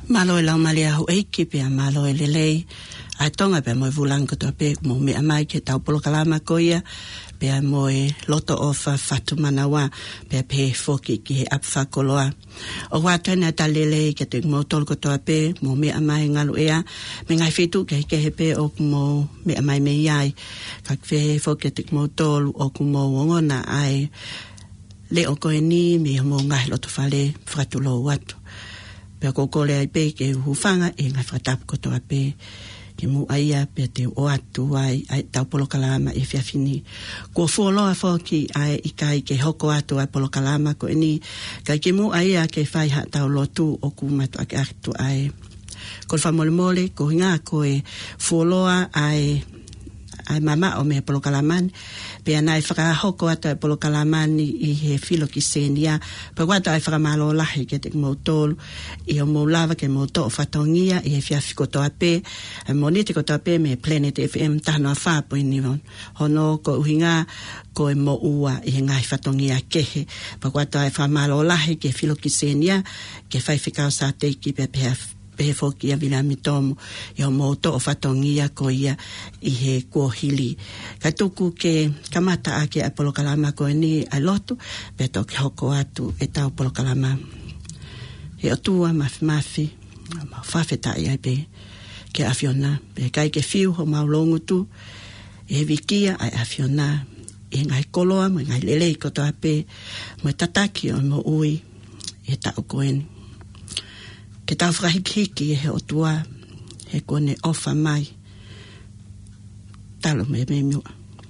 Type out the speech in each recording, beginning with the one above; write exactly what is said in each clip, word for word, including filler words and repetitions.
Malo e lau mali ahu eiki pia malo e lelei. Ai tonga pia moe vulang kotoa pe mo me amai ke tau polo kalama koia. Pia moe loto ofa fatu manawa. Pia pe foki ki he apfa koloa. O watana ta lelei ke te motol kotoa pe mo me amai ngalu ea. Me ngai fitu ke ke he pe o mo me amai me iai. Kak fe foki te motol o mo wongona ai. Le o koe ni me mo ngai loto fale fratu lo watu. Pea kokole ai pe ke hufanga e ngai whakatapu kotoa pe ke mu aia pe te o atu ai, ai tau polo kalama e whiawhini. Kua fuoloa whoki ai i kai ke hoko atu ai polo kalama ko eni kai ke mu aia ke whai ha tau lotu o kumatu ake atu ai. Ko whamole mole ko hinga ko e fuoloa ai ai mama o me polo kalamani pe ana e whakahoko atu ai polo kalamani i he filo ki senia pe wata ai whakamalo lahi ke te mautolu i o maulava ke mauto o whatongia i he whiawhi kotoa pe e monite kotoa pe me Planet F M tahano a whapo i niwon hono ko uhinga ko e mo ua i he ngai whatongia kehe pe wata ai whakamalo lahi ke filo ki senia ke whaiwhikao sa teiki pe pe pe foki a vila mitomo i o moto o whatongia ko ia i he kuohili. Ka tuku ke kamata ake a polo kalama ko ni a lotu, pe toki hoko atu e tau polo kalama. He o tua mafi mafi, ma whawheta i ai pe ke awhiona, pe kai ke whiu ho maulongu tu, e he wikia ai awhiona, e ngai koloa, mo ngai lelei kotoa pe, mo tataki o mo ui, e tau koeni. Ke tau whakahiki e he o tua, he kone ofa mai, talo me me mua.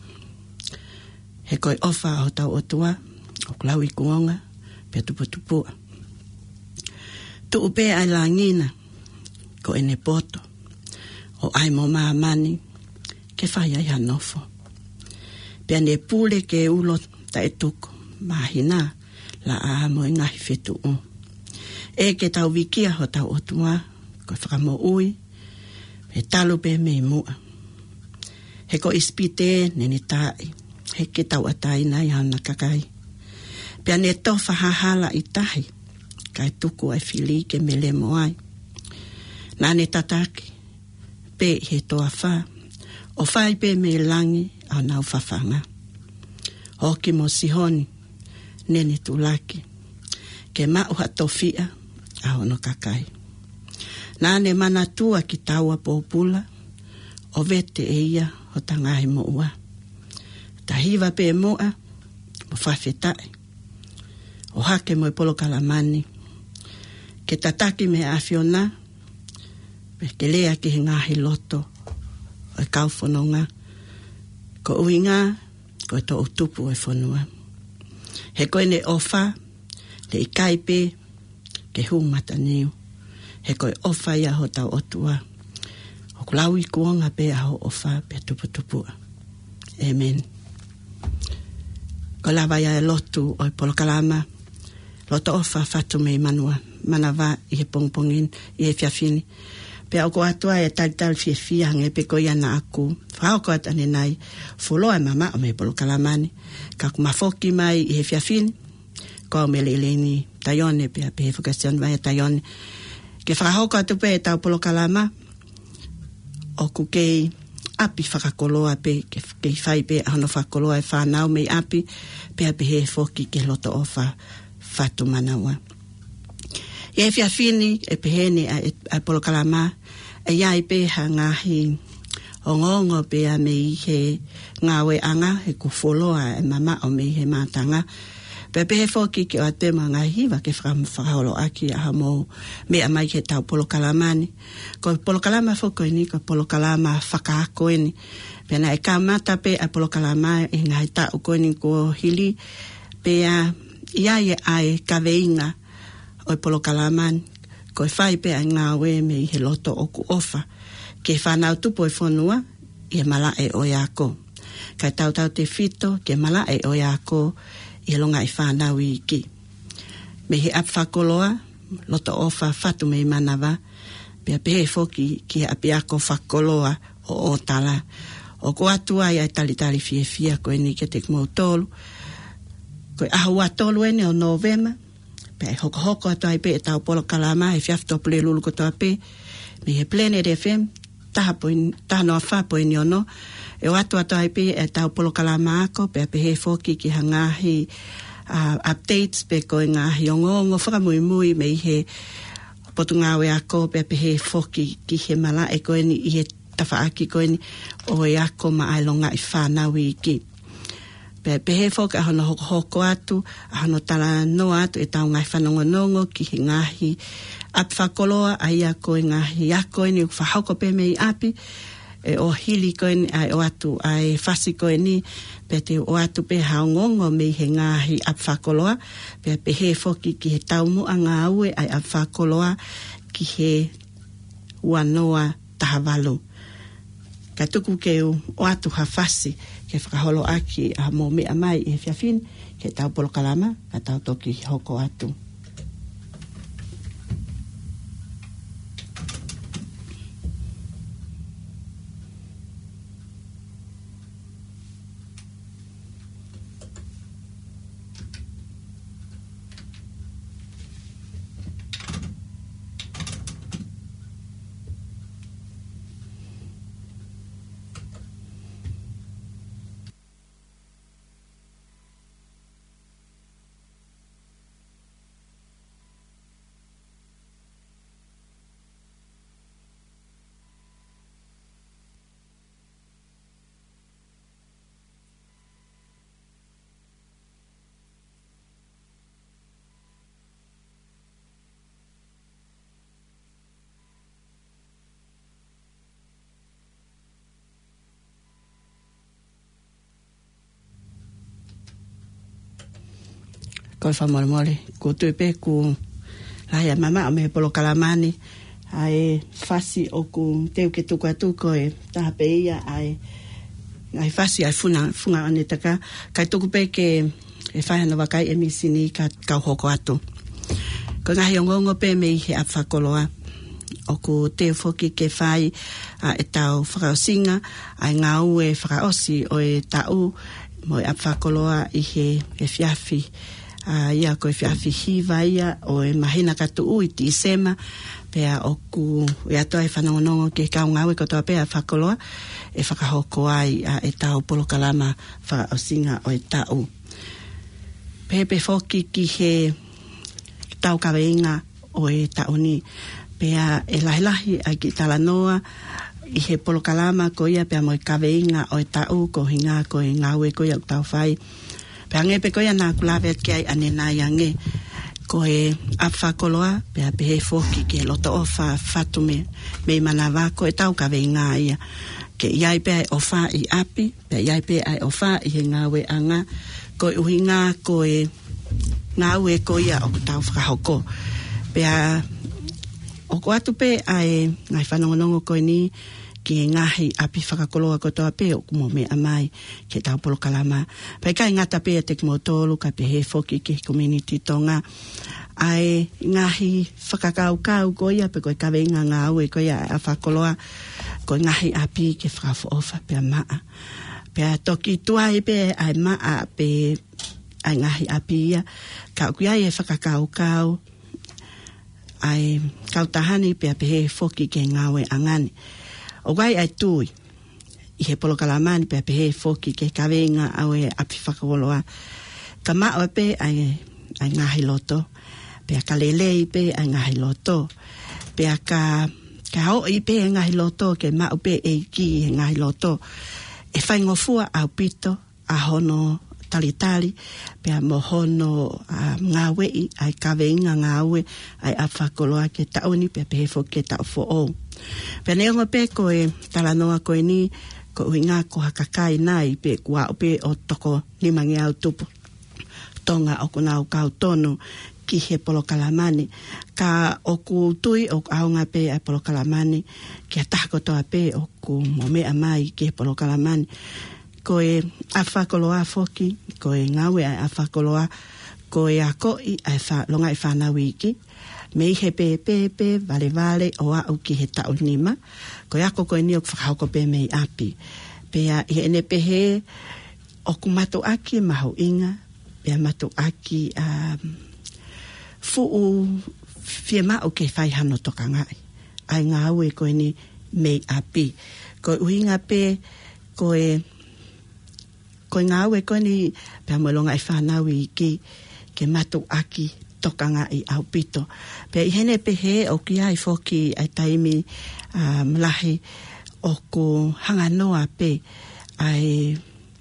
He koe ofa o tau o tua, o klau i kuonga, pe tupu tupua. Tu upe ai la ngina, ko ene poto, o ai mo maa mani, ke whai ai hanofo. Pe ane pule ke ulo ta e tuku, mahina, la a mo i ngahi fitu un. E ke tau wikia ho tau otua, ko whakamo ui, he talo pe me mua. He ko ispite nene tae, he ke tau atai nai hana kakai. Pea ne tofa hahala i tahi, kai tuku ai fili ke me le moai. Nane tataki, pe he toa wha, o whai pe me langi au nau whawhanga. Hoki mo sihoni, nene tulaki, ke mauha tofia, aho no kakai. Nane mana tua ki taua pōpula, o vete e ia o tangai mo ua. Ta hiva pe moa, o whawhetai. O hake mo i polo kalamani. Ke tataki me awhiona, pe ke lea ki he ngahi loto, o e kauwhanonga. Ko uinga, ko e to utupu e whanua. He koe ne ofa, le i kaipe, ke humata niu. He koe ofa ia ho tau otua. O kulau i kuonga pe aho ofa pe tupu tupu. Amen. Ko lava ia e lotu o i polo kalama. Loto ofa fatu me manua. Manawa i he pongpongin, i he fiafini. Pe au ko atua e tal tal fie fia hange pe ko ia na aku. Whao ko atane nai. Fuloa mama o me polo kalamani. Ka kumafoki mai i he fiafini. Ko me leleni taione pe pe fokasion vai taione ke whakahoko atu pe tau polo kalama o ku kei api whakakoloa pe ke kei whai pe ano whakakoloa e whanau mei api pe api he foki ke loto o wha whatu manawa i e whiawhini e pehene a, a polo kalama e iai pe ha ngahi o ngongo pe a mei he ngawe anga he kufoloa e mama o mei he matanga Pepe he foki ke o atema ngai hiva ke whakaholo aki a hamo mea mai ke tau polo kalamani. Ko polo kalama foko ni, ko polo kalama whakaako ni. Pena e kamata pe a polo kalama e ngai tau ko ni ko hili. Pe a iae ai kaweinga o polo kalamani. Ko e whai pe a ngawe me i he loto o ku ofa. Ke whanau tupo e whanua i e mala e o iako. Kai tau tau te fito ke mala e o iako i longa i whanau i ki. Me he ap whakoloa, loto ofa whatu me manawa, pia pehe foki ki api ako whakoloa o o tala. O ko atua i ai tali tali fie fia ko eni ke te kmo tolu. Ko ahu atolu ene o novema, pe hoko hoko ato ai pe e tau polo kalama e fiafto pule lulu koto ape me he Planet F M taha poin taha noa wha poin ono e o ato ato ai pe e tau polo kalama ako pe pe he foki ki hangahi uh, updates pe ko ngahi ongo ngo whakamui mui me he potungawe ako pe pe he foki ki he mala e ko ni i he tafaaki ko ni o e ako ma ailonga i whanawi ki pe pe he foki ahono hoko hoko atu ahono tala no atu e tau ngai whanongo nongo ki he ngahi ap whakoloa ai ako e ngahi ako ni whahoko pe mei api e o hili ko ni ai o atu ai fasi ko ni pe te o atu pe haongongo me he ngahi ap whakoloa pe pe he foki ki he taumu a ngā ue ai ap whakoloa ki he wanoa tahavalu ka tuku ke o atu ha fasi ke whakaholo aki a mo me amai e fiafin ke tau polo kalama ka tau toki hoko atu ko fa mole mole ko tu pe ku la ya mama me polo kalamani ai fasi o ku te ke tu kwatu ko e ta pe ia ai ai fasi ai funa funga anetaka kai tu pe ke e fa na vakai e misini ka ka hoko atu ko nga yongo pe me he afa koloa o ku te foki ke fai a e tau whakaosinga ai ngā ue whakaosi o e tau mo e afa koloa i he e fiafi a uh, ia ko e fiafi hiva ia o e mahina katu ui ti sema pea o ku e atoa e whanongonongo ke kau ngawe kotoa pea whakoloa e whakahoko ai a e tau polo kalama whakaosinga o e tau pepe foki ki he tau kaweinga o e tau ni pea e lahilahi a ki talanoa i he polo kalama ko ia pea mo e kaweinga o e tau ko hinga ko e ngawe ko ia tau whai Pange pe koia na kulawe ki ai ane nai ange ko e apfa koloa pe pe he foki ke loto ofa fatu me me manava ko e tau ka veinga ia ke iai pe ofa i api pe iai pe ai ofa i he ngawe anga ko e uhinga ko e ngawe ko ia o tau whakahoko pe a o ko atu pe ai ngai whanongonongo ko ni ki ngahi api whakakoloa kotoa pe o kumo me amai ke tau polo kalama. Pai kai ngata pe e te kumotolu ka pe he foki ki community tonga. Ai ngahi whakakaukau ko ia pe koe kawenga ngā ue ko ia a whakoloa ko ngahi api ke whakafo ofa pe a maa. Pe a toki tuai pe ai maa pe ai ngahi api ia. Ka ukia e whakakaukau ai kautahani pe a pe he foki ke ngā ue angani. O gai ai tui, i he polo kalamani pe pe he foki ke kawenga au e api whakawoloa. Ka mao pe ai, ai ngahi loto, pe a ka lelei pe ai ngahi loto, pe a ka, ka hao i pe ai ngahi loto, ke mao pe e ki e ngahi loto. E whaingofua au pito, a hono talitali, pe a mohono a ngā wei, ai kawenga ngā ue, ai a whakoloa ke tauni pe pe he foki ke tau fo o. Pene onga pe ko e talanoa ko e ni ko uinga ko hakakai nai pe kua ope o toko limangi au tupu tonga o kunau kau tono ki he polo kalamani ka o ku tui o aunga pe a polo kalamani ki a tako toa pe o ku momea mai ki he polo kalamani ko e awhakoloa foki ko e ngawe a awhakoloa ko e a koi a longa e whanau iki me he pe pe pe vale vale o au ki he tau nima ko yako ko ni o whakahoko pe mei api pe a i ene pe he o ku mato aki maho inga pe a mato aki um, fu u fiema o ke fai hano toka ngai. Ai ngā ue koe ni mei api. Koe uhinga pe, koe, koe ngā ue koe ni pia moelonga i whanau i ki, ke matu aki toka ngai au pito. Pia i hene pe he o ki ai foki ai taimi uh, mlahi o ko hanganoa pe ai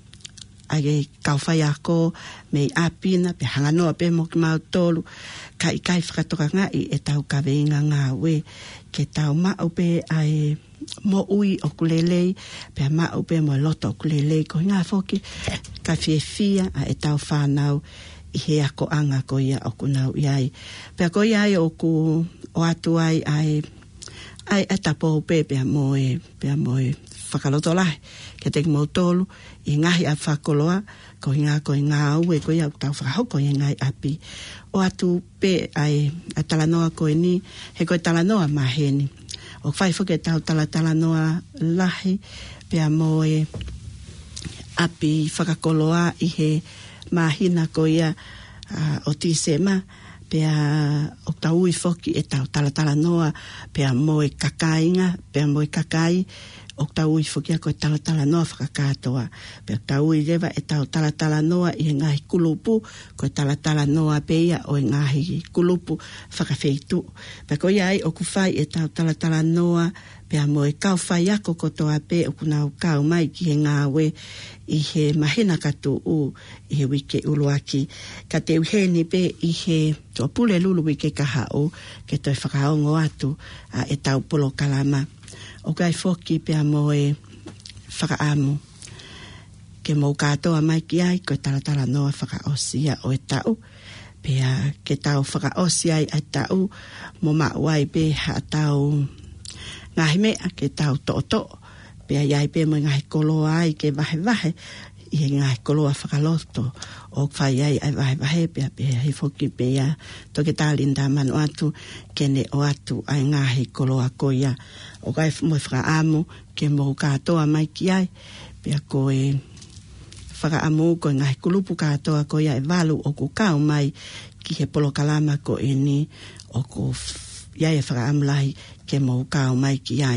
ai kauwhai ako mei apina pe hanganoa pe mo ki mau tolu kai kai whakatoka ngai e tau kaweinga ngā we ke tau mau pe ai mo ui o kulelei pe mau pe mo loto o kulelei ko ngā foki ka fiefia a e tau whanau i he ako anga ko ia o kunau iai pe ko iai o ku o atu ai ai ai etapo pe pe moe pe moe whakaloto lahi ke te mo tolu i ngahi a whakoloa ko ngā ko ngā ue ko ia tau whakahoko i ngai api o atu pe ai a talanoa ko ni he ko talanoa maheni o whai whuke tau tala talanoa lahi pe a moe api whakakoloa i he mahina ko ia uh, o tisema pe a o tau i whoki e tau tala talanoa pe a moe kakainga pe a moe kakai o tau i whukia koe tala tala noa whakakatoa. Pea tau i rewa e tau tala tala noa i ngahi kulupu, koe tala tala noa peia o ngahi kulupu whakawheitu. Pea koe ai o kuwhai e tau tala tala noa, pea mo e kau whai ako kotoa pe o kunau kau mai ki he ngāwe i he mahina katu u i he wike uluaki. Ka te uheni pe i he tua pule lulu wike kaha o ke toi whakaongo atu a e tau polo kalama. O kai foki pe a moe whakaamu. Ke mou katoa mai ki ai, koe taratara noa whakaosia o e tau. Pe a ke tau whakaosia ai ai tau, mo mauai pe ha tau ngahi mea ke tau to'o pe a iai pe mo ngahi koloa ai ke vahe vahe, i he ngahi koloa whakaloto. O whai ai ai vahe vahe pe a pe he foki pe a toke tālinda manu atu, kene o atu ai ngahi koloa koia. O kai mo whakaamu ke mo katoa mai ki ai, pe a koe whakaamu koe ngahi kulupu katoa koe ai walu o ku kau mai ki he polo kalama ko e ni o ko iai e whakaamu lahi ke mo kau mai ki ai.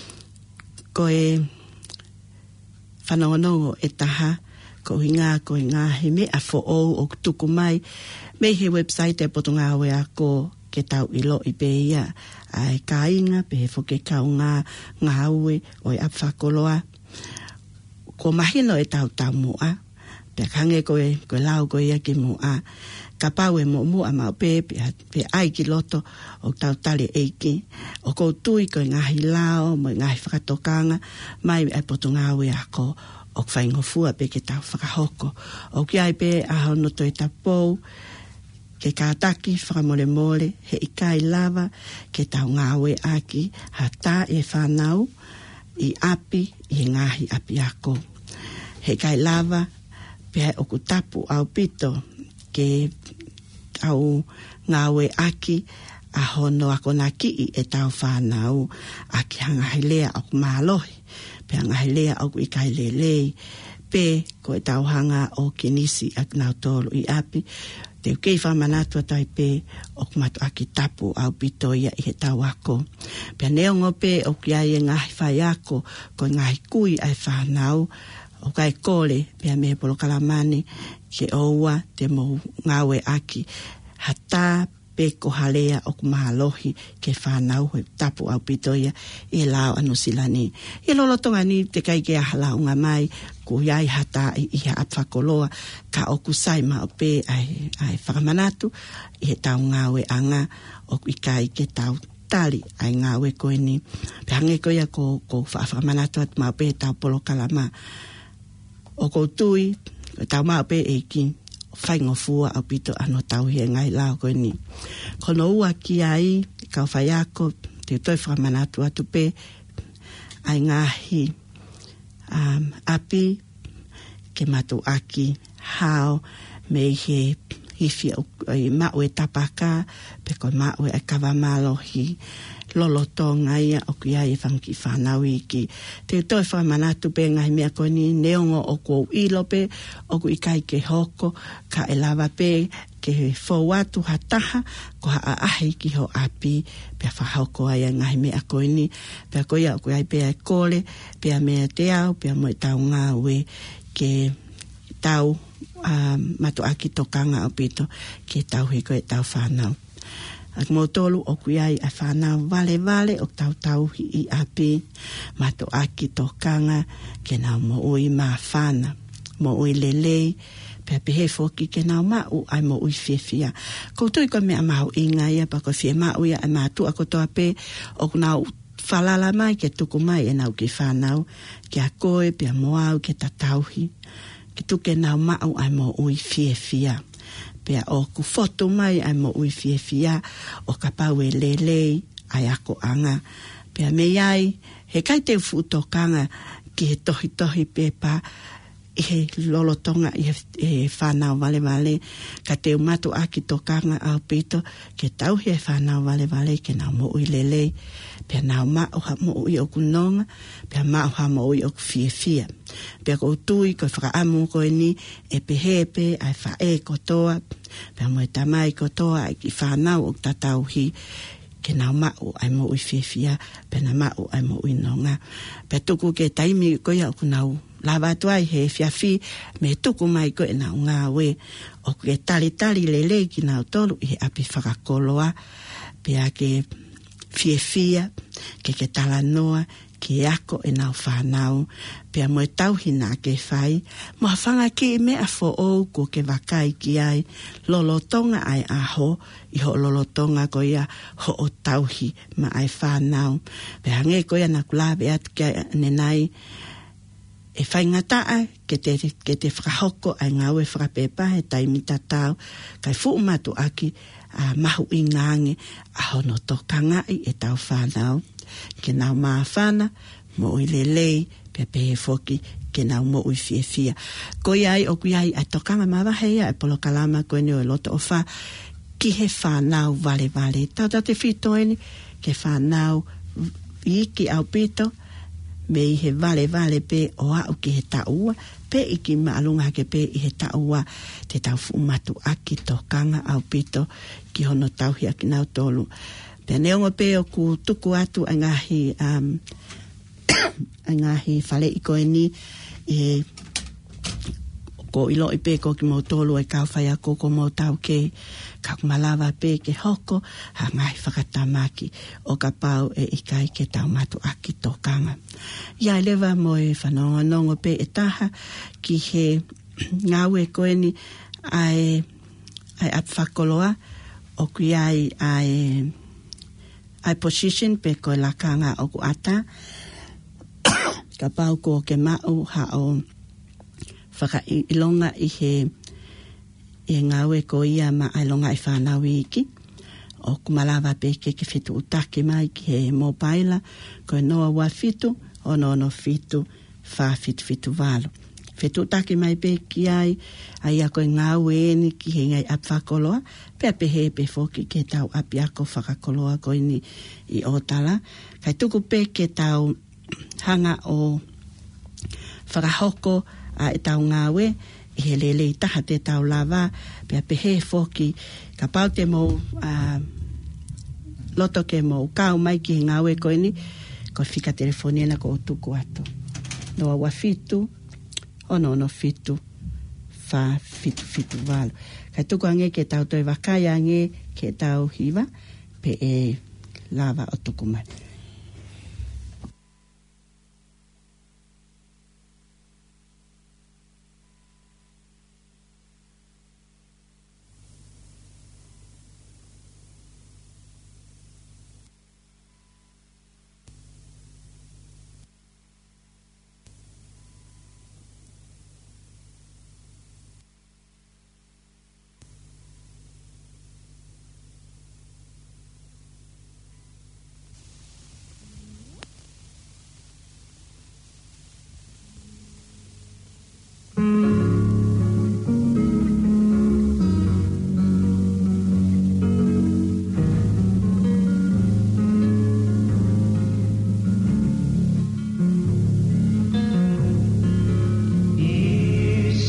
Koe whanongonongo e taha ko hinga koe ngahi me a fo o o tuku mai me he website e poto ngā we ako ke tau ilo i pe ia ai kainga pe he foke kau ngā ngā ue o e apwhakoloa ko mahino e tau tau mua pe kange koe koe lau koe ia ki mua ka pau e mo mua mau pe pe, pe ai ki loto o tau tali eiki o kou tui koe ngahi lao mo ngahi whakatokanga mai ai poto ngā ue ako o whaingofua pe ke tau whakahoko o ki ai pe aho noto e tapou ke kātaki whakamole mole he ikai lava ke tau ngāwe aki ha tā e whanau i api i he ngahi api ako. He kai lava pe hai oku tapu au pito ke tau ngāwe aki a hono ako na ki e tau whanau aki hanga hilea au mālohi pe hanga hilea au ikai lelei pe ko e tau hanga o kinisi ak nau tolu i api te ukei whamanatua tai pe o kumatu aki tapu au pito ia i he tau ako. Pea neongo pe o ki ai e ngahi whai ako ko ngahi kui ai whanau o kai kole pea me polo kalamani ke oua te mo ngawe aki hata pe ko halea o kumahalohi ke whanau he tapu au pito ia i lao anu silani. I lolotonga ni te kai ke ahala unga mai ko iai hata i iha apwakoloa ka o kusai ma o pe ai, ai whakamanatu i he tau ngawe anga o i kai ke tau tali ai ngawe koe ni. Pe hange koe ia ko, ko whakamanatu at ma o pe tau polo kalama o ko tui tau ma o pe e ki whaingofua au pito ano tau hia ngai lao koe ni. Kono ua ki ai kau whai ako te toi whakamanatu atu pe ai ngahi um, api ke matu aki hao me he hifi ai mau e tapaka pe ko mau e kawamalohi lolotonga ia o kia e whanki whanau iki. Te toi whamanatu pe ngai mea ko ni neongo o ko ilo pe o ku ikai ke hoko ka e lava pe ke fōwatu hataha ko ha ahi ki ho api pe whahoko ai ngai mea ko ni pe ko ia o ku ai pe ai kole pe a mea te au pe a moe tau ngā ue ke tau um, matu aki tokanga o pito ke tau he ko e tau whanau. Ak mo tolu o kuiai a whanau vale vale o tau tau hi i api mato aki tokanga ke nau mo ui maa whana mo ui lelei pe pehe foki ke nau mau ai mo ui whiawhia koutou ko mea mau inga ia pa ko whia mau ia ai mātua ko toa pe o nau whalala mai ke tuku mai e nau ki whanau ke a koe pe a moau ke tatauhi ke tuke nau mau ai mo ui whiawhia pea o ku foto mai ai mo ui whiawhia o ka pau e lelei ai ako anga. Pea me ai he kai te futokanga ki he tohi tohi pepa i he lolotonga i he, he whanau vale vale ka te umatu aki tokanga au pito ke tau he whanau vale vale ke nau mo ui lelei pea nau ma o ha mo ui o kunonga pea ma o ha mo ui o whiawhia. Pea ko tui ko whakaamu ko ni e pehepe ai whae kotoa pea moe tamai kotoa ai ki whanau o tatauhi ke nau mau ai mo ui whiawhia pea na mau ai mo ui nonga pea tuku ke taimi ko ia o kunau lava tuai he whiawhi me tuku mai ko e nau ngā we o ke tali tali lelei ki nau tolu i he api whakakoloa pea ke whiawhia ke ke talanoa ke ako e nau whanau pea moe tauhi nā ke whai moa whanga ki me a fo ou ko ke wakai ki ai lolotonga ai aho i ho lolotonga ko ia ho o tauhi ma ai whanau pea nge ko ia na kulawe atu ki ai nenai e whai ngataa ke te, ke te whakahoko ai ngau e whakapepa he taimi tatau kai fu umatu aki a mahu i ngange a hono tokanga i e tau whanau ke nau maa whana mo ui lelei pe pehe foki ke nau mo ui whiawhia ko iai o kuiai a tokanga mawahea e polo kalama koe ni o loto o wha ki he whanau vale vale tau tate whitoeni ke whanau iki au pito me i he vale vale pe o au ki he taua pe i ki maalunga ke pe i he taua te tau fumatu aki tokanga au pito ki hono tauhi aki nau tolu pe neongo pe o ku tuku atu a ngahi um, a ngahi whale i koe ni e ko ilo i pe ko ki mo tolu e kau whai ako ko mo tau ke ka kumalawa pe ke hoko ha ngahi whakatamaki o ka pau e ikai ke tau matu aki tokanga ia lewa mo e whanonga nongo pe e taha ki he ngau e koe ni ai ai ap whakoloa o kui ai ai ai position pe ko la kanga o ku ata ka pau ko ke mau ha o whaka ilonga i he e ngawe ko ia ma ailonga i whanau iki o kumalawa pe ke ke fitu utake mai ki he mobile ko noa wa fitu o no no fitu fa fitu fitu valo fitu utake mai pe ki ai ai a ko ngawe ni ki he ngai ap whakoloa pe pe he pe foki ke tau api ako whakakoloa ko ni i otala kai tuku pe ke tau hanga o whakahoko a e tau ngawe i he lele i taha te tau lava pe pe he foki ka pau te mo uh, loto ke mo kau mai ki he ngawe ko ni ko fika telefonia na ko tuku atu noa wa fitu o no no fitu fa fitu fitu valo kai tuku ange ke tau toi wakai ange ke tau hiva pe e lava o tuku mai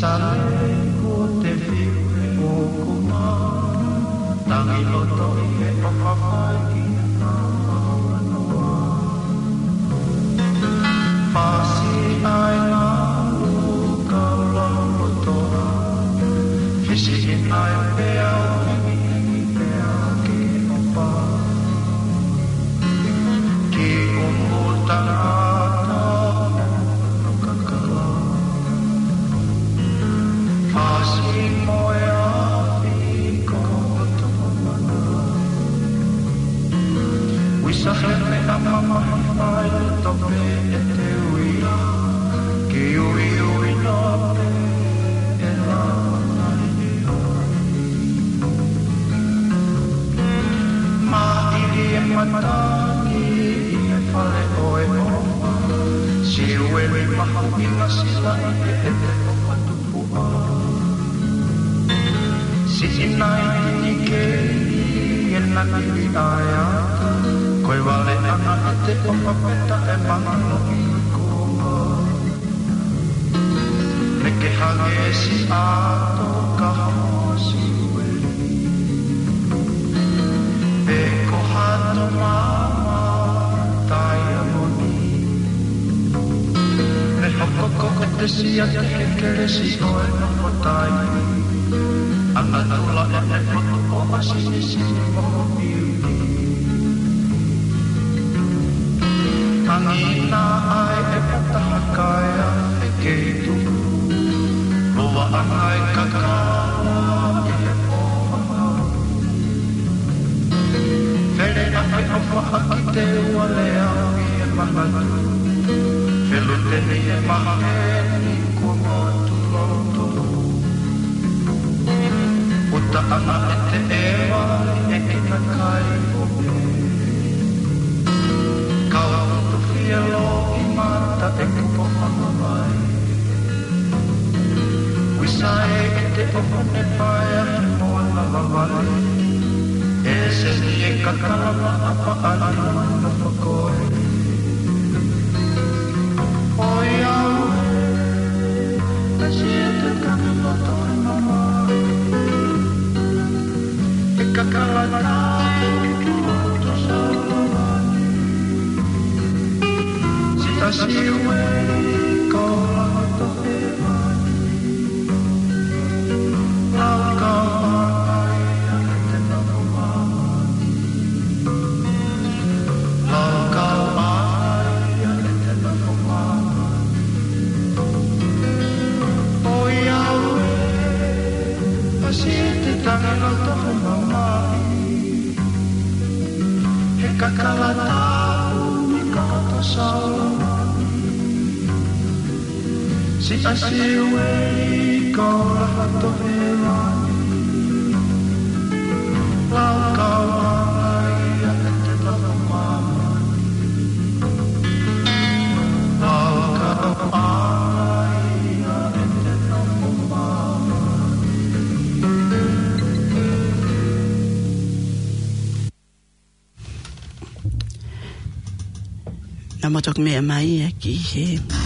Matok mea mai ki he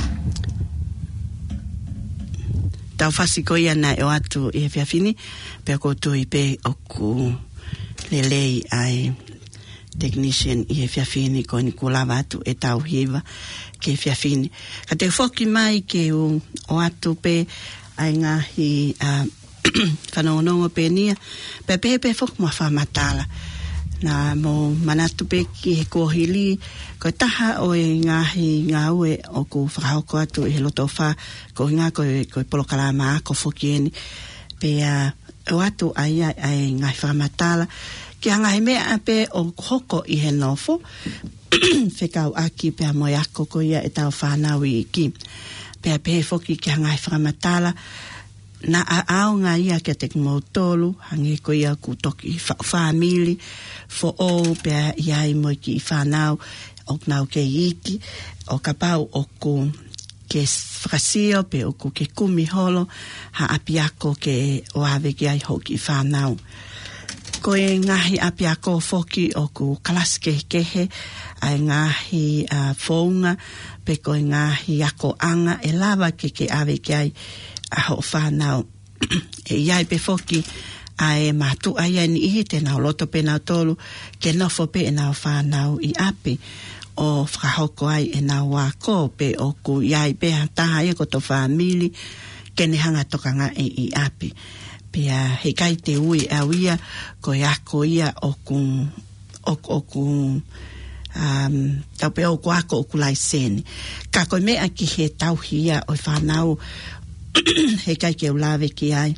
tau fasikoia na e atu e fiafini pe koto i pe oku lelei ai technician i fiafini ko ni kulava atu e tau hiva ke fiafini ka te foki mai ke o, o atu pe ai ngahi uh, whanongongo pe nia pe pe pe fok mua whamatala na mo manatu pe ki he kohili ko taha o e ngahi ngaue o ku whakahoko atu i he loto wha ko ngā ko ko polokalama ko fokieni pe uh, o atu ai ai, ai ngahi whakamatala ki hanga he mea pe o hoko i he nofo whekau aki pe a moe ako ko ia e tau whanau i ki pe a pe foki ki hanga he whakamatala na a au ngā ia kia te ngotolu hangi ko ia ku toki whamili fo o pia iai mo ki whanau o nau ke iki o kapau o ku ke whakasio pe o ku ke kumi holo ha apiako ke o ave ki ai hoki whanau ko e ngahi apiako foki o ku kalaske kehe ai ngahi uh, whaunga pe ko e ngahi ako anga e lava ke ke ave ki ai a ho whanau e iai pe foki a e matu a ia ni ihi te nao loto pe nao tolu ke nofo pe e nao whanau i api o whakahoko ai e nao wako pe o ku iai pe taha e ko to whamili ke ne hanga toka nga e i api pe a he kai te ui a wia ko e ako ia o ku o, o ku um, tau pe o ku ako o ku lai seni ka koe mea ki he tau hia o whanau he kai ke ulawe ki ai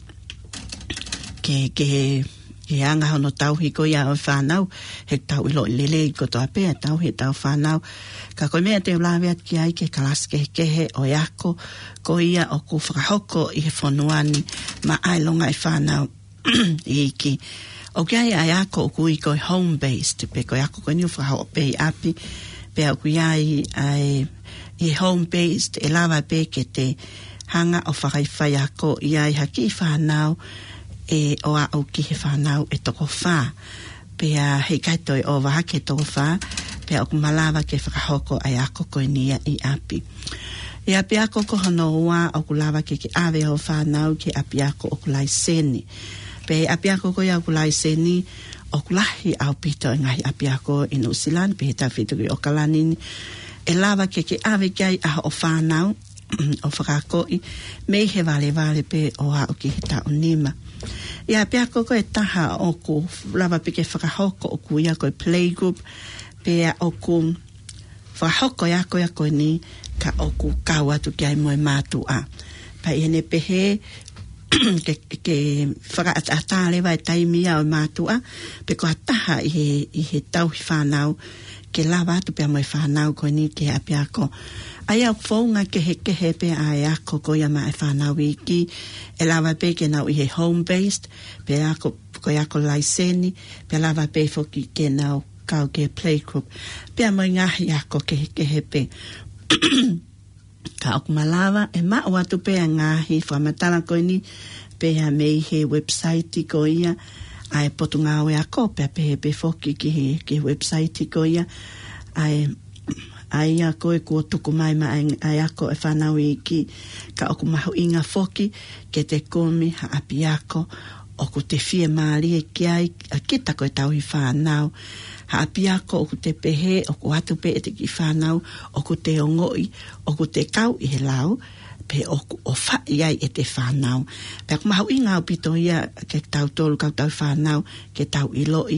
ke ke ke anga hono tau hi ko ia o whanau he tau ilo lele ko toa pea tau he tau whanau ka koe mea te ulawe ki ai ke kalaske ke he o yako ko ia o ku whakahoko i he whanuani ma ai longa i whanau i ki o kia ia yako o kui ko home based pe ko yako ko ni whakahoko pe i api pe o kia i ai i home based e lava pe ke te hanga o whakaiwhai ako i ai haki i whanau e o a o ki he whanau e toko wha pe a hei kaitoi o waha ke toko wha pe a o kumalawa ke whakahoko ai ako koe nia i api e api ako ko hono ua o kulawa ke ke awe o whanau ke api ako o kulai seni pe api ako ko ia o kulai seni o kulahi au pito e ngahi api ako i Nusilan pe he tawhitu ki o kalanini e lawa ke ke awe kai a o whanau o whakakoi mei he vale vale pe o a o ki he tau nima ia pe ako ko e taha o ku lava pe ke whakahoko o ku ia ko e playgroup pe o ku whakahoko ia ko ia ko ni ka o ku kau atu ki ai moe mātu a pa i ene pe he ke, ke whakaatale vai taimi a o mātu a pe ko a taha i he, i he tau hi whanau ke lava atu pe a moe whanau ko ni ke a pe ako ai au whaunga ke he ke he pe a e ako ko ia mai whanau i ki e lawa pe ke nau i he home based pe ako ko ia ko laiseni pe lawa pe foki ke nau kau ke playgroup pe a moi ngahi ako ke he ke he pe ka ok malawa e ma o atu pe a ngahi whamatala ko ni pe a mei he website ko ia ai potu ngawe ako pe a pe he pe foki ki he ke website ko ia ai ai a koe kua tuku mai ma ai ako e whanau i ki ka oku mahu inga foki ke te komi ha api ako oku te fie maali e ki ai a kita koe tau i whanau ha api ako oku te pehe oku atu pe e te ki whanau oku te ongoi oku te kau i he lau pe oku o whai ai e te whanau pe aku mahu inga o pito ia ke tau tolu kau tau whanau ke tau i loi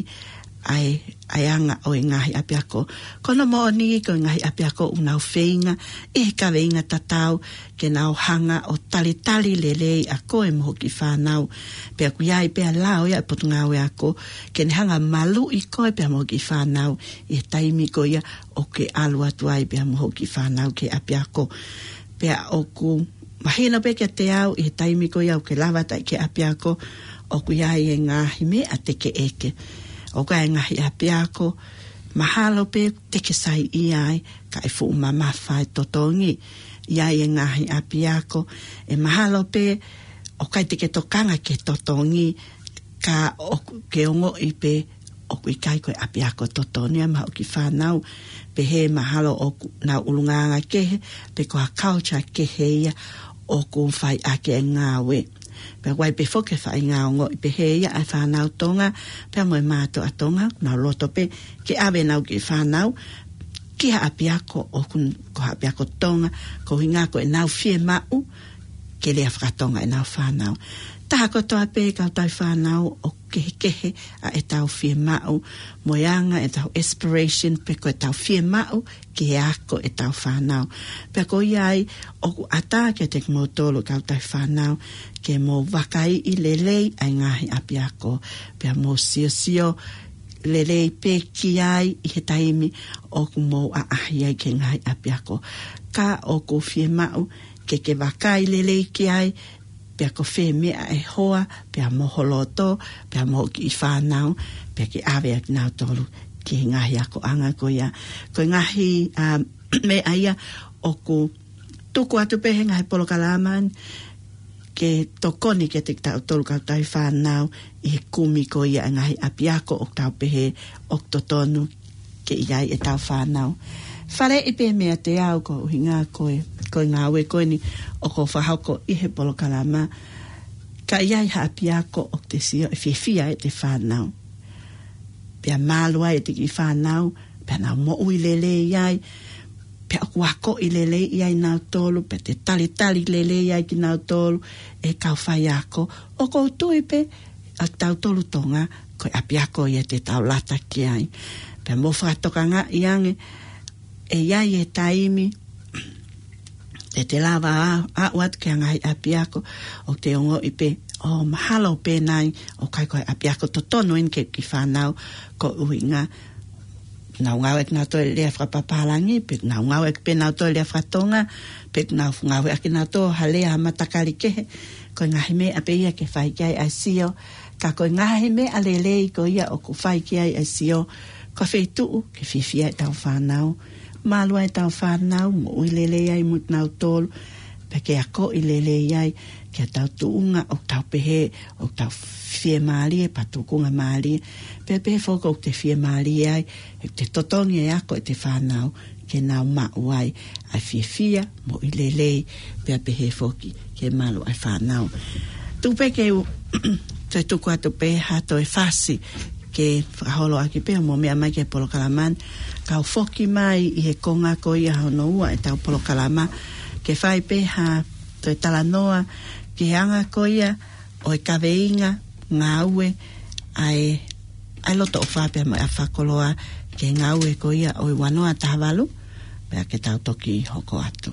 ai ai anga o ngahi api ako kono mo ni ko ngahi api ako unau feinga e ka veinga tatau ke nau hanga o tali tali lele ako e mo ki whanau pe aku iai pe lao ia potunga we ako ke hanga malu i ko pe mo ki whanau e taimi ko ia o ke alu atu ai pe mo ki whanau ke api ako pe oku mahina pe ke te au e taimi ko ia o ke lava tai ke api ako oku iai e ngahi me a te ke eke o ka ngahi api ako mahalo pe te ke sai i ai ka e fu mama fai totongi ia e ngahi api ako e mahalo pe o ka te ke tokanga ke totongi ka o ke ongo i pe o kui kai koe api ako totonia ma o ki whanau pe he mahalo o na ulunganga ke pe ko a culture ke he ia o ku fai ake ngawe pe wai pe foke fai ngā ongo i pe heia ai whanau tonga pe moe mātou a tonga na loto pe ke awe nau ki whanau ki ha api ako o kun ko ha api ako tonga ko hinga ko e nau fie mau ke lea whakatonga e nau whanau taha ko toa pe kau tau whanau o kehe kehe a e tau fie mau moeanga e tau aspiration pe ko e tau fie mau ke ako e tau whanau pe ko iai o ata ke te motolo kau tau whanau ke mo wakai i lelei ai ngahi api ako pe mo sio sio lelei pe ki ai i he taimi o ku mo a ahi ai ke ngahi api ako ka o ku fie mau ke ke wakai lelei ki ai pe ako whee mea e hoa, pe a moho loto, pe a moho ki i whanau, pe ki awe a nau tolu ki ngahi ako anga ko ia. Ko ngahi uh, me aia o ku tuku atu pe he ngahi polokalaman, ke tokoni ke te tau tolu kau tai whanau, i he kumi ko ia ngahi api ako o tau pe he oktotonu ke iai e tau whanau. Whare i pe mea te au ko uhi ngā koe, koe ngā ue koe ni o ko whahauko i he Polokalama, ka iai haapi ako o te sio e whiwhia e te whanau. Pea mālua e te ki whanau, pea nau mo ui lele iai, pea aku ako i lele iai nau tolu, pea te tali tali lele iai ki nau tolu, e kau whai ako, o ko tui pe, a tau tolu tonga, koe api ako i te tau lata ki ai. Pea mo whatoka ngā iange, e iai e taimi, e te lava a wat ke ngai api ako, o te ongo i pe, o mahalo pe nai, o kai koe api ako to tono in ke ki whanau, ko ui ngā, nau ngau ek nau toi lea whapapalangi, pe nau ngau ek pe nau toi lea whatonga, pe nau ngau ek nau toi halea hamatakari kehe, koe ngahi me ape ia ke whai kiai a sio, ka koe ngahi me a lelei ko ia o ku whai kiai a sio, ko wheituu ke whiwhia e tau whanau, malua e tau whanau, mo ui lelei ai mut nau tolu, pe ke ako i lelei ai, ke tau tuunga o tau pehe, o tau fie maali e patukunga maali, pe pehe foko o te fie maali ai, e te totongi e ako e te whanau, ke nau mau ai, ai fie fia, mo i lelei, pe pehe foki, ke malu ai whanau. Tupe ke u, te tuku atu pehe hato e whasi, ke whakaholo aki pehe, mo mea mai ke Polokalama, kau foki mai i he konga ko ia hono ua e tau Polokalama, ke whai peha, to e talanoa, ke anga ko ia, o e kaweinga, ngā ue, ai, ai loto o whapea mai a whakoloa, ke ngā ue ko ia, o i wanoa tahavalu, pea ke tau toki hoko atu.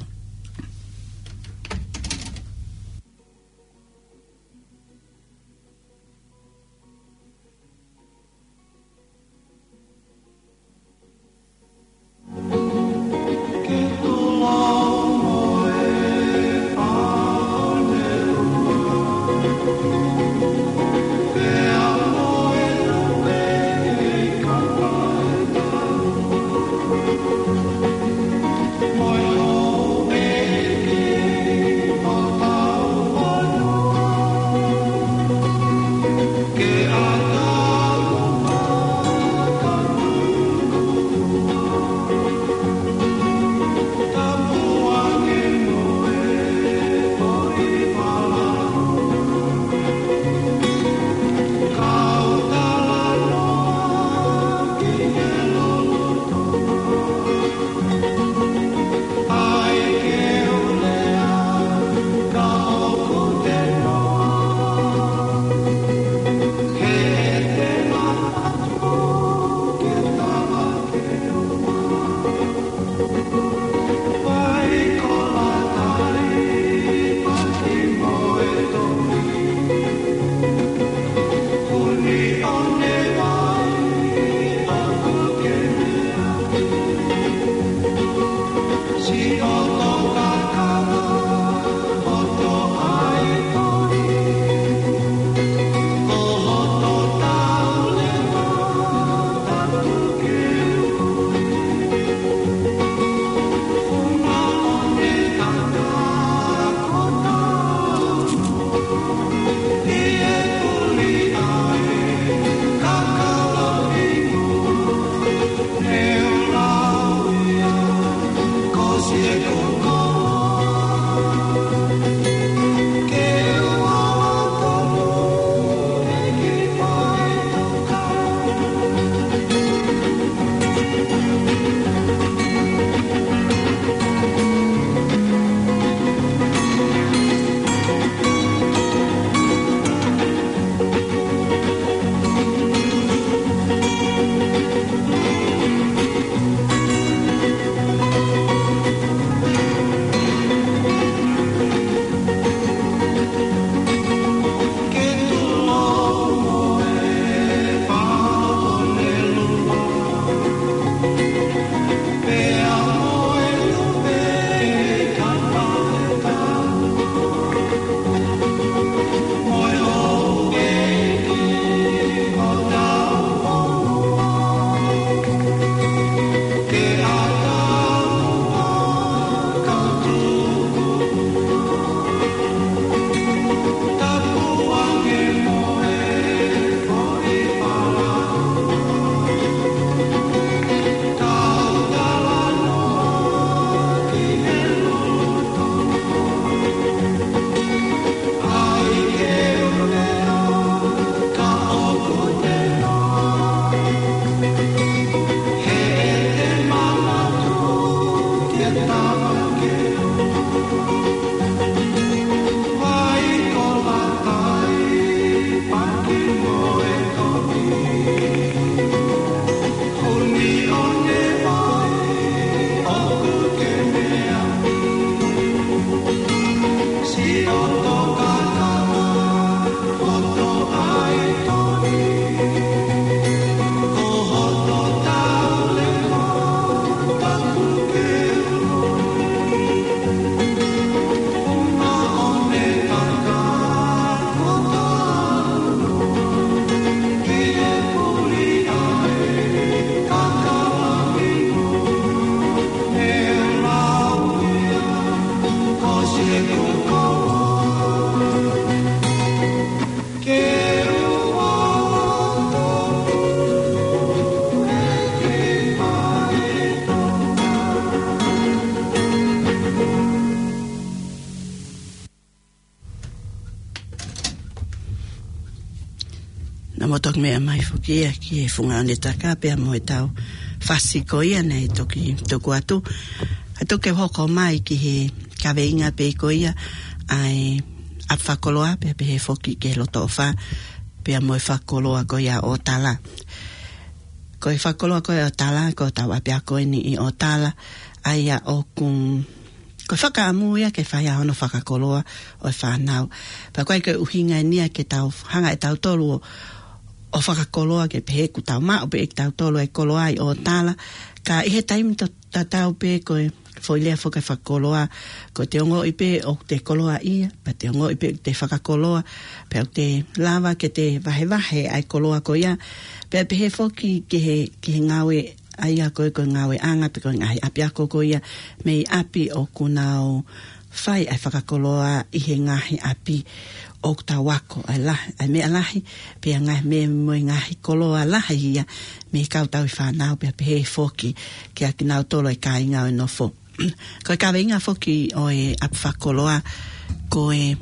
Oh motok mea mai fukia ki e funga ne taka pe mo tau fasiko ia nei toki toku atu atu ke hoko mai ki he kaveinga pe koia ai a fakoloa pe pe he foki ke loto fa pe mo fakoloa koia o tala ko e fakoloa koia o tala ko tawa pe ko ni o tala ai a o kun ko faka amuia ke faya ono fakakoloa o whanau pa koe ke uhinga nia ke tau hanga e tau tolu o whakakoloa ke pehe ku tau maa o pe e tau tolu e koloa i o tala ka ihe taimi to tau pe koe foilea whaka whakakoloa ko te ongo i pe o te koloa ia pa te ongo i pe te whakakoloa pe o te lava ke te vahe vahe ai koloa ko ia pe pehe foki ke he, ke he ngawe ai a koe koe ngawe anga pe koe ngai api ako koe ia mei api o kunao whai ai whakakoloa i he ngahi api o ta wako ai lahi ai mea lahi pe ngai me moi ngahi koloa lahi ia me kau tau i whanau pe pe he foki ke a kinau tolo i kai ngau no fo koe kawe inga foki o e api whakoloa koe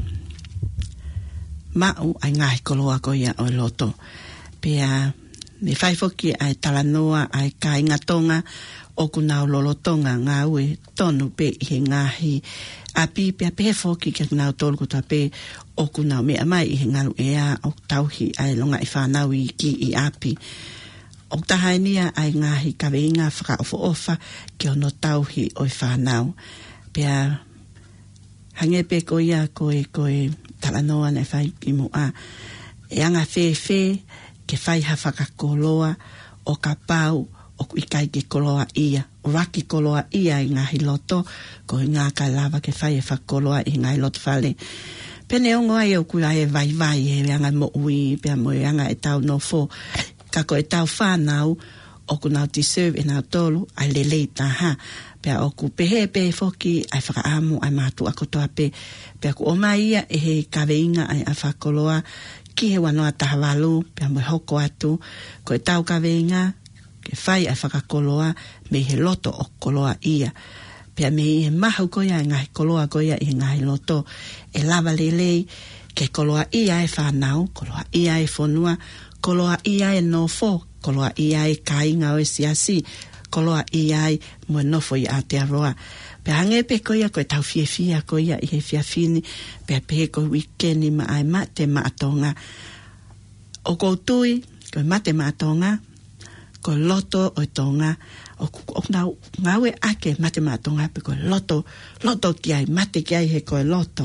mau ai ngahi koloa koe ia o loto pe a me fai foki ai talanoa ai kai ngatonga o kunau lolotonga ngā ue tonu pe i he ngahi api pe pe foki ke kunau tolu kuta pe o kunau mea mai i he ngalu ea o tauhi ai longa i whanau i ki i api o tahainia ai ngahi kaweinga whaka ofo ofa ke ono tauhi o i whanau pe a hange pe koia koe koe talanoa nei fai i mua e anga fe fe ke whai ha whakakoloa o ka pau o ikai ke koloa ia o raki koloa ia i ngahi loto ko i ngā kai lava ke whai e whakakoloa i ngahi loto whale pene ongo ai o kua e vai vai e anga mo ui pia mo e anga e tau no fo ka ko e tau whanau o ku nau ti serve e nau tolu ai lelei taha pia o ku pehe pe foki ai whakaamu ai mātu ako toa pe pia ku o mai ia e he kaweinga ai a whakakoloa ki he wanoa tahawalu, pia mo hoko atu, ko e tau kaweinga, ke whai ai whakakoloa, me he loto o koloa ia. Pia me i he mahu koia e ngahi koloa koia i he ngahi loto, e lava lelei, ke koloa ia e whanau, koloa ia e whonua, koloa ia e nofo, koloa ia e kainga o e siasi, koloa ia e mo nofo i Aotearoa. Pe hange pe koia koe tau fia fia koia i he fia fini, pe pe koe wikendi ma ai mate maatonga. O kou tui, koe mate maatonga, koe loto o tonga, o, o nau ngawe ake mate maatonga, pe koe loto, loto ki ai, mate ki ai he koe loto.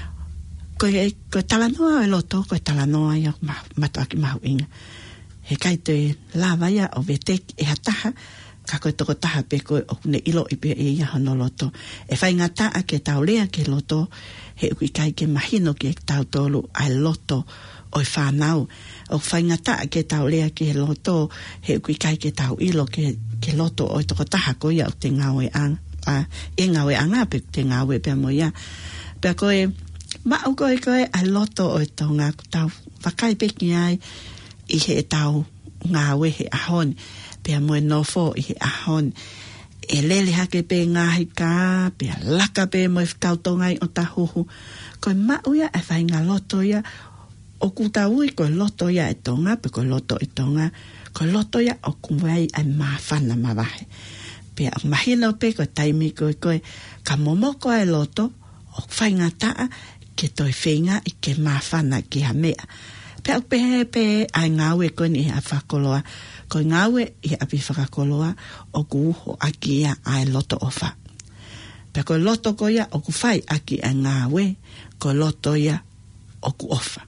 Koe, koe talanoa o loto, koe talanoa ia mato aki mahu inga. He kai te lava ia o vetek e hataha, ka koe toko taha pe koe o ne ilo i pe e ia hono loto. E whai ngata a ke tau lea ke loto, he ui kai ke mahino ke tau tolu ai loto o i whanau. O whai ngata a ke tau lea ke loto, he ui kai ke tau ilo ke, ke loto o i toko taha koe ia o te ngawe ang, a, e ngawe anga pe te ngawe pe mo ia. Pe koe, mau koe koe ai loto o i tonga tau whakai peki ai i he tau ngawe he ahoni. Pea moe nofo i he ahon e lele hake pe ngahi ka pea laka pe moe kautongai o tahuhu koe mauia e whai ngā loto ia o kutaui koe loto ia e tonga pe koe loto i tonga koe loto ia o kumwai ai mawhana mawahe pea mahina pe koe taimi koe koe ka momoko e loto o whai ngā taa ke toi whenga i ke mawhana ki ha mea pea pehe pe ai ngāwe koe ni a whakoloa ko ngawe i api whakakoloa o ku uho aki ia ai loto ofa. Pea ko loto ko ia o ku whai aki a ngawe, ko loto ia o ku ofa.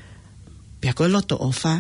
Pea ko loto ofa,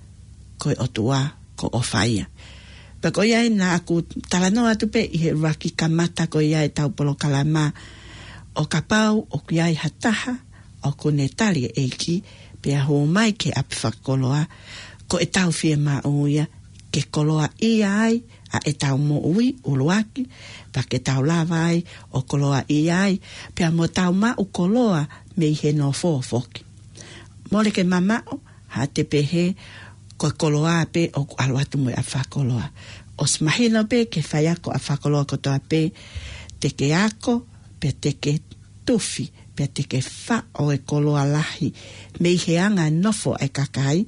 ko o tua ko ofa ia. Pea ko ia i nā aku talanoa tupe i he raki kamata ko ia i tau polo kalama o kapau o ku ia i hataha o ku netali e eiki, pea ho mai ke api whakakoloa ko e tau fie maa o ia ke koloa i ai a e tau mo ui uluaki pa ke tau lava ai o koloa i ai pia mo tau ma u koloa me i he no fo foki mole ke mamao ha te pehe ko koloa pe o aluatu mo a whakoloa o smahino pe ke whaiako a whakoloa ko toa pe te ke ako pe te ke tufi pe te ke wha o e koloa lahi me i he anga nofo e kakai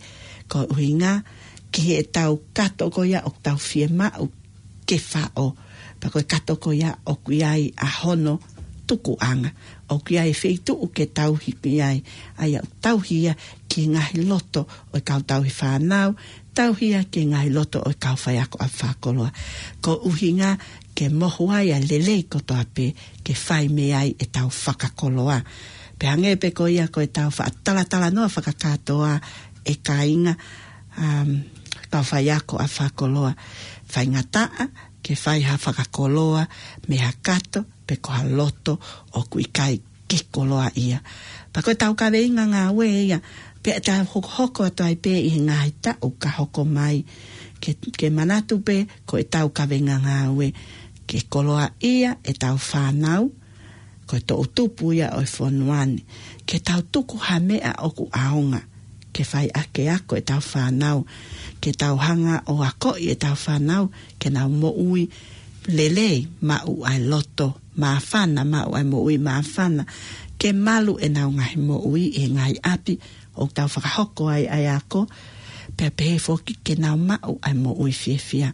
ko uhinga ki he tau kato ko ia o tau fie mau ke whao. Pa koe kato ko ia o kuiai a hono tuku anga. O kuiai wheitu u ke tau hi kuiai. Ai au tau hia ki ngahi loto o kau tau hi whanau. Tau hia ki ngahi loto o kau whai ako a whakoloa. Ko uhinga ke mohu ai a lelei koto ape ke whai me ai e tau whakakoloa. Pe hange pe ko ia ko e tau whaatalatala noa whakakatoa e ka inga um, kau whai ako a whakoloa. Whai ngataa ke whai ha whakakoloa me ha kato pe ko ha loto o kui kai ke koloa ia. Pa koe tau ka veinga ngā ue ia pe ta hoko hoko ato ai pe i ngā hita o ka hoko mai ke, ke manatu pe ko e tau ka veinga ngā ue ke koloa ia e tau whanau ko e to utupu ia o e whonuane ke tau tuku ha mea o ku aonga ke whai ake ako e tau whanau ke tau hanga o ako i e tau whanau ke nau mo ui lelei ma u ai loto ma whana ma u ai mo ui ma whana ke malu e nau ngahi mo ui e ngai api o tau whakahoko ai ai ako pe pe foki ke nau ma u ai mo ui fia fia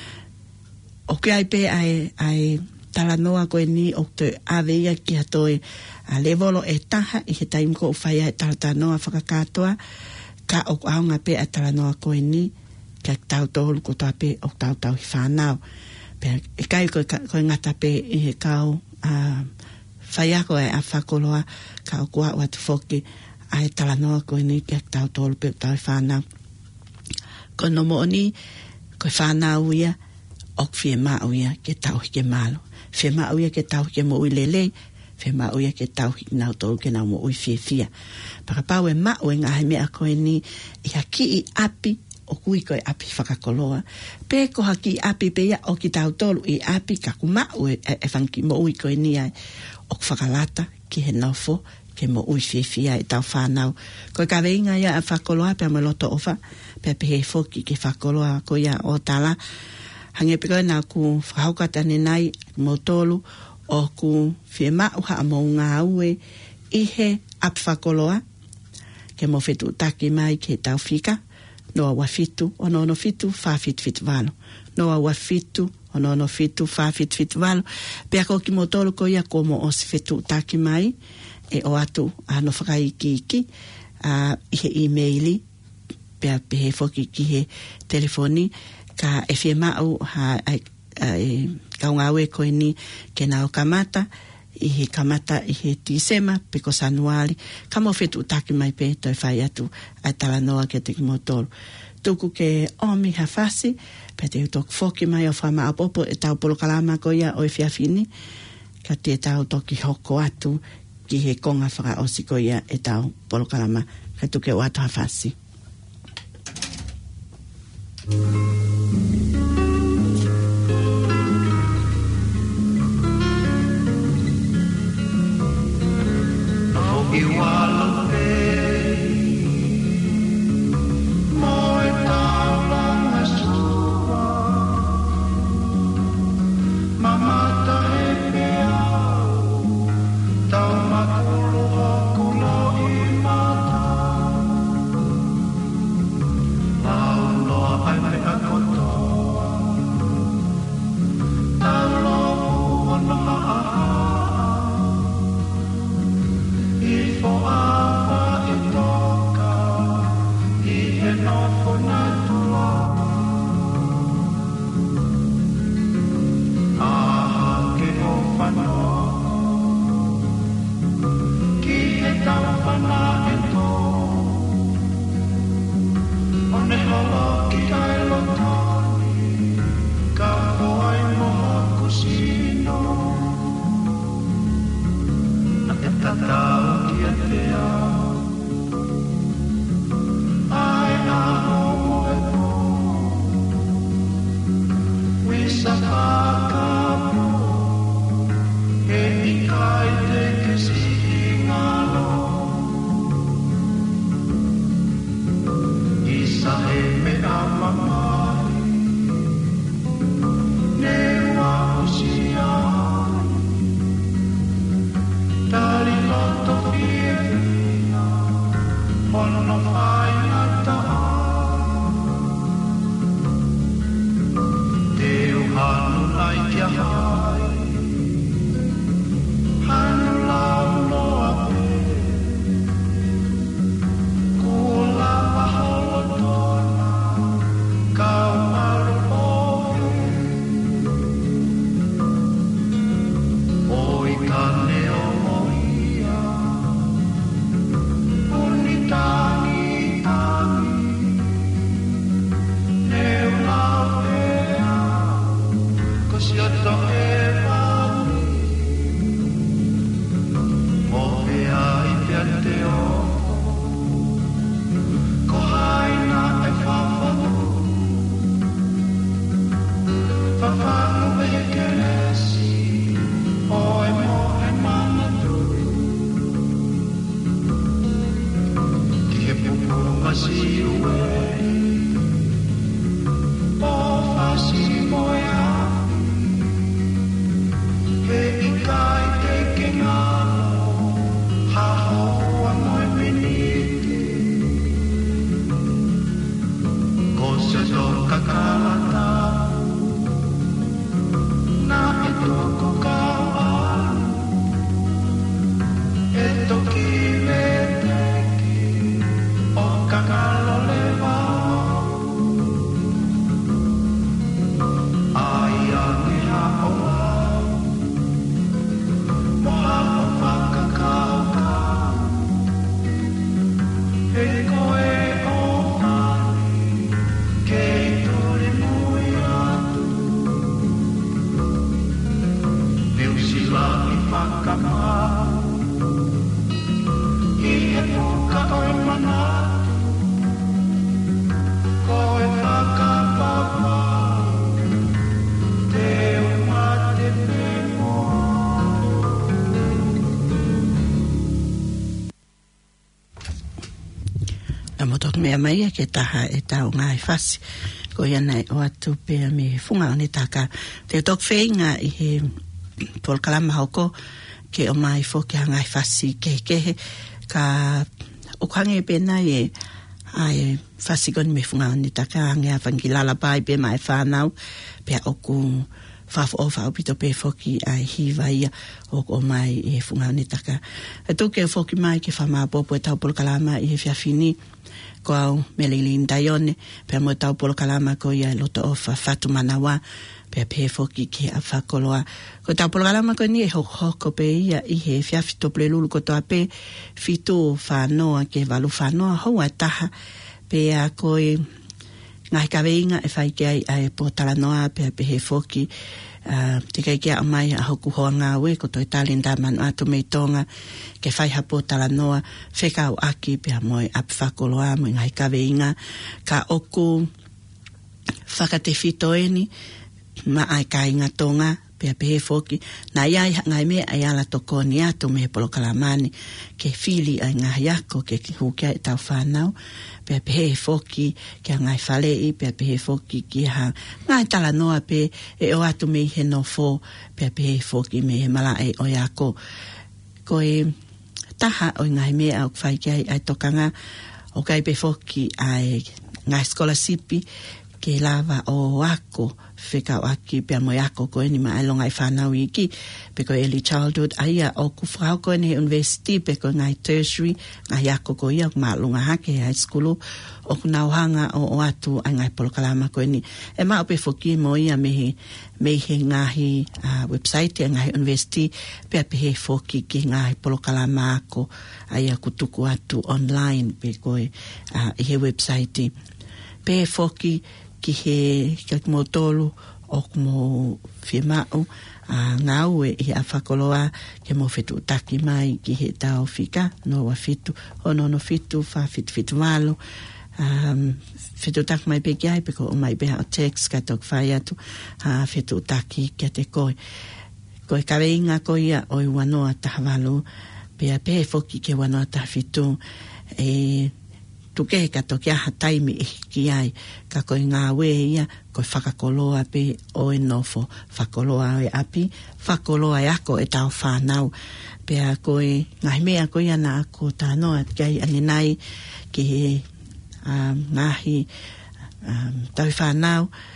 o ke ai pe ai ai tala noa koe ni o te aveia ki hatoe a levolo e taha i he taim ko whaia e tala ta noa whakakatoa ka o aunga pe a tala noa koe ni ka tau tohulu ko toa pe o tau tau hi whanau pe e kai koe, koe ngata pe i he kau uh, whaia koe a whakoloa ka o kua watu foki a he tala noa koe ni ka tau tohulu pe o tau hi whanau ko no mo ni koe whanau ia o fie mau ia ke tau hi ke malo fie mau ia ke tau hi ke mo ui lelei fie mau ia ke tau hi nau tolu ke nau mo ui fie fia pakapau e mau e ngahe mea koe ni i haki i api o kui koe api whakakoloa pe ko haki i api pe ia o ki tau tolu i api ka ku mau e, e whanki mo ui koe ni ai o whakalata ki he nofo ke mo ui fie fia e tau whanau koe ka veinga ia a whakoloa pe amo loto ofa pe pe he foki ke whakoloa ko ia o tala hange pikoe nā ku whahaukatane nai mo tolu o ku fie mau ha mo ngā ue i he apwhakoloa ke mo whetu taki mai ke tau whika noa wa fitu o no no fitu wha fit fit walo noa wa fitu o no no fitu wha fit fit walo pe ako ki mo tolu ko ia ko mo o si whetu taki mai e o atu a no whakaiki iki a i he e-maili pe a pe he whoki ki he telefoni ka e fie mau ha ai e kaunga ue koe ni ke nao kamata i he kamata i he tisema peko sanuali ka mo whetu taki mai pe toi whai atu ai tala noa ke te kimotoro tuku ke omi hawhasi pe te utok whoki mai o whama apopo e tau polo kalama ko ia o e whiawhini ka te tau toki hoko atu ki he konga whaka osi ko ia e tau polo kalama ka tuke o atu hawhasi You are Ono no fai nata Mea mai ke taha e tau ngai fasi ko ia nei o atu pe me funga o ne taka te tok feinga i he pol kalama hoko ke o mai fo ke ngai fasi ke ke ka o kange pe na e ai fasi kon me funga o ne taka ngai fangilala pai pe mai fa nau pe o ku fa o fa pito pe foki ai hi vai o o mai e funga o ne taka e to ke foki mai ke fa ma popo tau pol kalama i he fia fini ko au melilin daione pe mo tau polo kalama ko ia loto ofa fatu manawa pe pe foki ke a fakoloa ko tau polo kalama ko ni ho ho ko pe ia i he fia fito plelulu ko to ape fito fa noa ke valu fa noa ho ataha pe a ko e ngai ka veinga e fai ke ai ai po tala noa pe pe he foki Uh, te kai kia mai a hoku hoa ngā we ko toi talinda manu atu mei tonga ke whai hapo tala noa wheka o aki pia moe ap whakoloa mo ngai ka veinga ka oku whakate fitoeni ma ai ka inga tonga pia pehe foki na iai ngai me ai ala toko ni atu me polo kalamani ke fili ai ngā yako ke hukia e tau whanau pe pe foki ke ngai fale i pe pe foki ki ha ngai tala noa pe e o atu me he no fo pe pe foki me he mala e o yako ko e taha o ngai me au fai ke ai tokanga o kai pe foki ai ngai scholarship ke lava o ako fika aki pe mo yako ko ni ma longa i whanau iki pe ko early childhood aia o ku frau ko ni university pe ko ngai tertiary ngai yako ko ia ma longa hake high school o kuna hanga o, o atu ngai polo kalama ko ni e ma pe foki mo ia me me he ngahi uh, website ngai university pe pe he foki ki ngai polo kalama ko aia kutuku atu online pe ko uh, he website pe foki ki he ka mo tolu o mo firmao a ngau e a fakoloa ke mo fitu taki mai ki he tau fika no wa fitu o no no fitu fa fit fit malo um fitu tak mai pe ki ai pe ko mai be a text ka tok fai atu a fitu taki ke te koi koi ka veinga ko ia o i wanoa tahvalo pe a pe foki ke wanoa ta fitu e tuke ka tokia hataimi ki ai ka ko ngā we ia ko whakakoloa pe o e nofo whakoloa e api whakoloa e ako e tau whanau pe a ko e ngai mea ko ia na ako tānoa kai aninai ki he um, ngahi um, tau whanau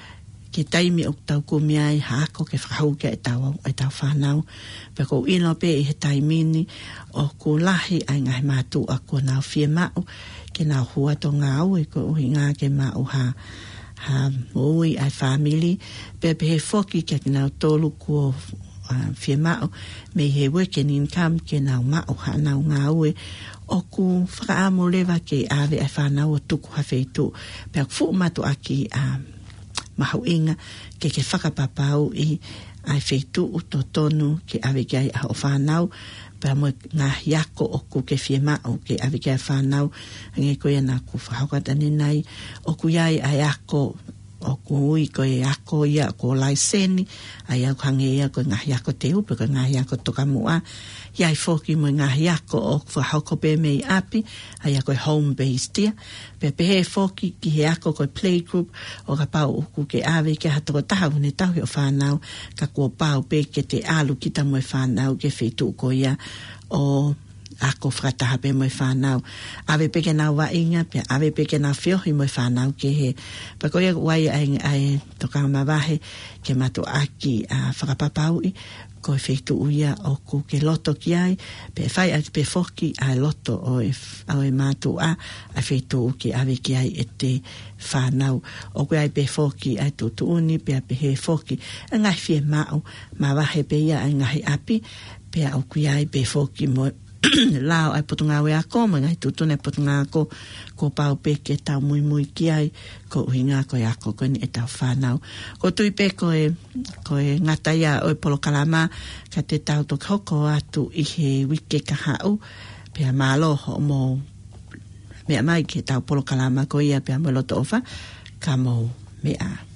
ke taimi o tau kumia i hako ke whakau ke e tau e tau whanau. Pe ko ino pe i he taimini o ko lahi ai ngai mātu a ko nau fie mau ke nau hua to ngā au e ko uhi ngā ke mau ha ha ui ai family. Pe pe he foki ke nau tolu ko uh, fie mau me he working income ke nau mau ha nau ngā ue o ku whakaamu lewa ke ave ai whanau o tuku hawheitu. Pe aku fu matu aki um, mahau inga ke ke whakapapau i ai wheitu u to tonu ke ave ke ai o whanau. Pea mo ngā hiako o ku ke fie mao ke ave ke ai whanau. Nge koe na ku whahokatani nei o ku iai ai ako o ku ui koe ako ia ko laiseni ai au hange ia koe ngā hiako te upe koe ngā hiako toka mua. Iai foki mo ngā hiako o whahoko pe mei api ai a koe home based ia. Pe pe he foki ki he ako koe playgroup o ka pau uku ke awe ke hatoko taha ne tahu o whanau ka kua pau pe ke te alu kita mo e whanau ke whetu ko ia o ako whakataha pe mo e whanau. Awe pe ke nau wa inga pe awe pe ke nau whiohi mo e whanau ke he. Pa koe wai ai, ai toka mawahe ke matu aki a uh, whakapapau i ko e whetu uia o ku ke loto ki ai, pe whai ai pe whoki ai loto o e, o e mātu a, ai whetu u ki awe ki ai e te whanau. O koe ai pe whoki ai tutu uni, pe pe he whoki, a ngai whie mau, ma wahe pe ia ai ngai api, pe au kui ai pe whoki mo lao ai putunga we ako, ma ngai tutune putunga ako, ko pau pe ke tau mui mui ki ai, ko uhinga ko e ako ko ni e tau whanau. Ko tui pe ko e, ko e ngata ia o e polo kalama, ka te tau to hoko atu i he wike ka hau, pe a malo ho mo, mea mai ke tau polo kalama ko ia pe a mo loto ofa, ka mo mea.